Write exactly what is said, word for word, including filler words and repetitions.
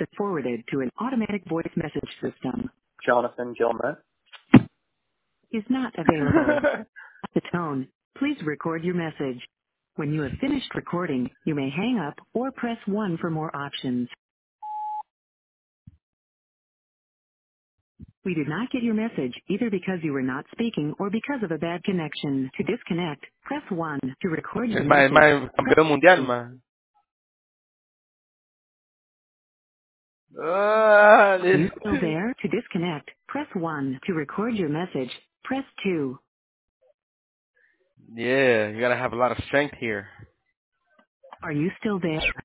been forwarded to an automatic voice message system. Jonathan Gilmer. Is not available. At the tone, please record your message. When you have finished recording, you may hang up or press one for more options. We did not get your message either because you were not speaking or because of a bad connection. To disconnect, press one. To record your Es más, es message, más press campeón mundial, two. más. Ah, Are you still this- there? To disconnect, press one. To record your message, press two. yeah, you gotta have a lot of strength here. Are you still there?